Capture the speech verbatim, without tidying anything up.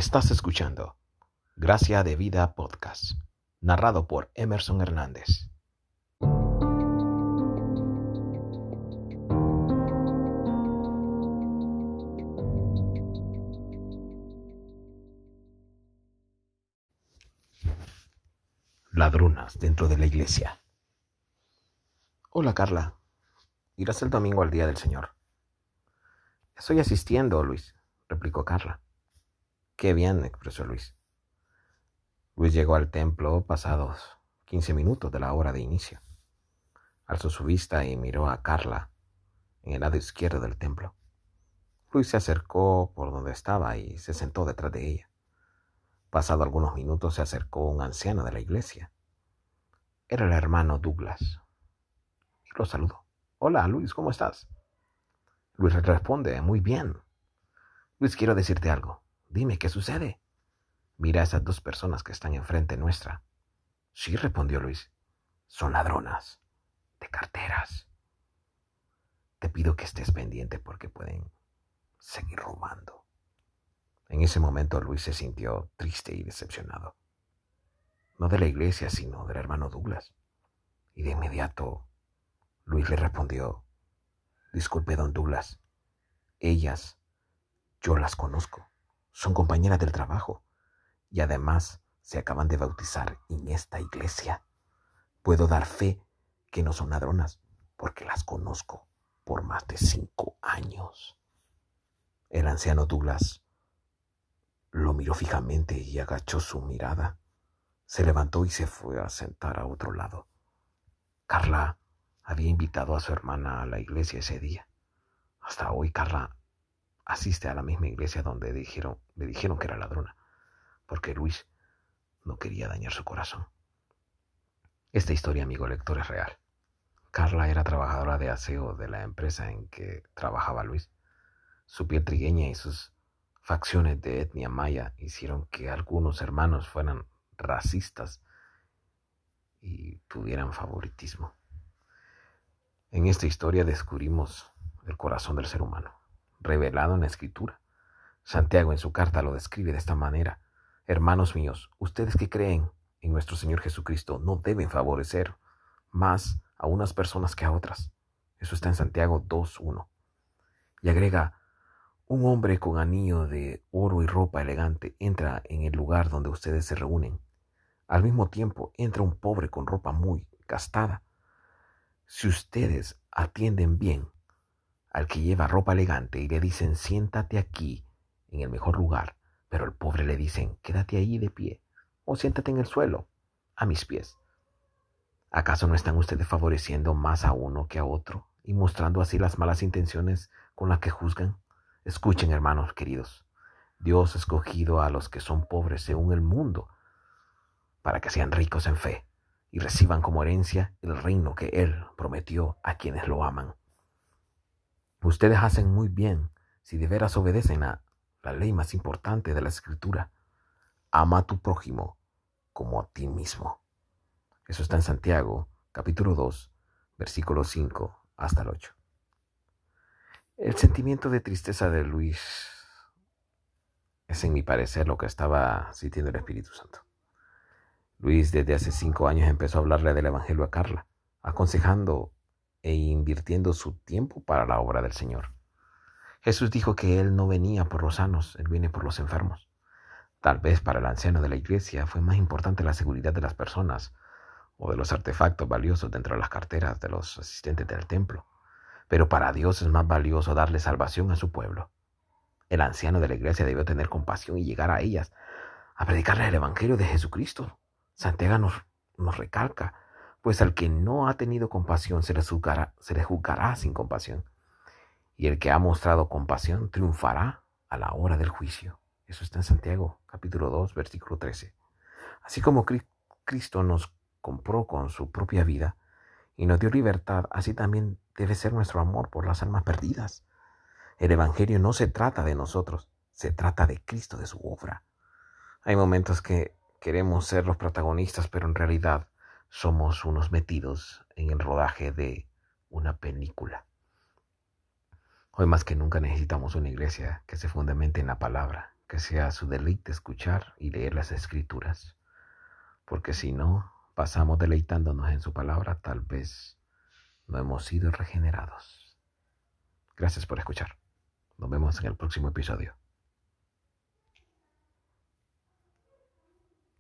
Estás escuchando Gracia de Vida Podcast, narrado por Emerson Hernández. Ladronas dentro de la iglesia. Hola, Carla. ¿Irás el domingo al día del Señor? Estoy asistiendo, Luis, replicó Carla. Qué bien, expresó Luis. Luis llegó al templo pasados quince minutos de la hora de inicio. Alzó su vista y miró a Carla en el lado izquierdo del templo. Luis se acercó por donde estaba y se sentó detrás de ella. Pasado algunos minutos se acercó un anciano de la iglesia. Era el hermano Douglas. Y lo saludó. Hola, Luis, ¿cómo estás? Luis responde, muy bien. Luis, quiero decirte algo. Dime, ¿qué sucede? Mira a esas dos personas que están enfrente nuestra. Sí, respondió Luis. Son ladronas de carteras. Te pido que estés pendiente porque pueden seguir robando. En ese momento Luis se sintió triste y decepcionado. No de la iglesia, sino del hermano Douglas. Y de inmediato Luis le respondió, disculpe, don Douglas, ellas, yo las conozco, son compañeras del trabajo y además se acaban de bautizar en esta iglesia. Puedo dar fe que no son ladronas porque las conozco por más de cinco años. El anciano Douglas lo miró fijamente y agachó su mirada. Se levantó y se fue a sentar a otro lado. Carla había invitado a su hermana a la iglesia ese día. Hasta hoy Carla asiste a la misma iglesia donde dijeron, le dijeron que era ladrona, porque Luis no quería dañar su corazón. Esta historia, amigo lector, es real. Carla era trabajadora de aseo de la empresa en que trabajaba Luis. Su piel trigueña y sus facciones de etnia maya hicieron que algunos hermanos fueran racistas y tuvieran favoritismo. En esta historia descubrimos el corazón del ser humano, revelado en la Escritura. Santiago en su carta lo describe de esta manera. Hermanos míos, ustedes que creen en nuestro Señor Jesucristo no deben favorecer más a unas personas que a otras. Eso está en Santiago dos uno. Y agrega, un hombre con anillo de oro y ropa elegante entra en el lugar donde ustedes se reúnen. Al mismo tiempo entra un pobre con ropa muy gastada. Si ustedes atienden bien al que lleva ropa elegante y le dicen siéntate aquí en el mejor lugar, pero al pobre le dicen quédate ahí de pie o siéntate en el suelo a mis pies, ¿acaso no están ustedes favoreciendo más a uno que a otro y mostrando así las malas intenciones con las que juzgan? Escuchen, hermanos queridos, Dios ha escogido a los que son pobres según el mundo para que sean ricos en fe y reciban como herencia el reino que Él prometió a quienes lo aman. Ustedes hacen muy bien si de veras obedecen a la ley más importante de la Escritura. Ama a tu prójimo como a ti mismo. Eso está en Santiago, capítulo dos, versículos cinco hasta el ocho. El sentimiento de tristeza de Luis es, en mi parecer, lo que estaba sintiendo el Espíritu Santo. Luis desde hace cinco años empezó a hablarle del Evangelio a Carla, aconsejando e invirtiendo su tiempo para la obra del Señor. Jesús dijo que Él no venía por los sanos, Él viene por los enfermos. Tal vez para el anciano de la iglesia fue más importante la seguridad de las personas o de los artefactos valiosos dentro de las carteras de los asistentes del templo. Pero para Dios es más valioso darle salvación a su pueblo. El anciano de la iglesia debió tener compasión y llegar a ellas, a predicarles el Evangelio de Jesucristo. Santiago nos, nos recalca, pues al que no ha tenido compasión se le juzgará, se le juzgará sin compasión. Y el que ha mostrado compasión triunfará a la hora del juicio. Eso está en Santiago, capítulo dos, versículo trece. Así como Cristo nos compró con su propia vida y nos dio libertad, así también debe ser nuestro amor por las almas perdidas. El Evangelio no se trata de nosotros, se trata de Cristo, de su obra. Hay momentos que queremos ser los protagonistas, pero en realidad somos unos metidos en el rodaje de una película. Hoy más que nunca necesitamos una iglesia que se fundamente en la palabra que sea su deleite escuchar y leer las Escrituras, porque si no pasamos deleitándonos en su palabra, tal vez no hemos sido regenerados. Gracias por escuchar. Nos vemos en el próximo episodio.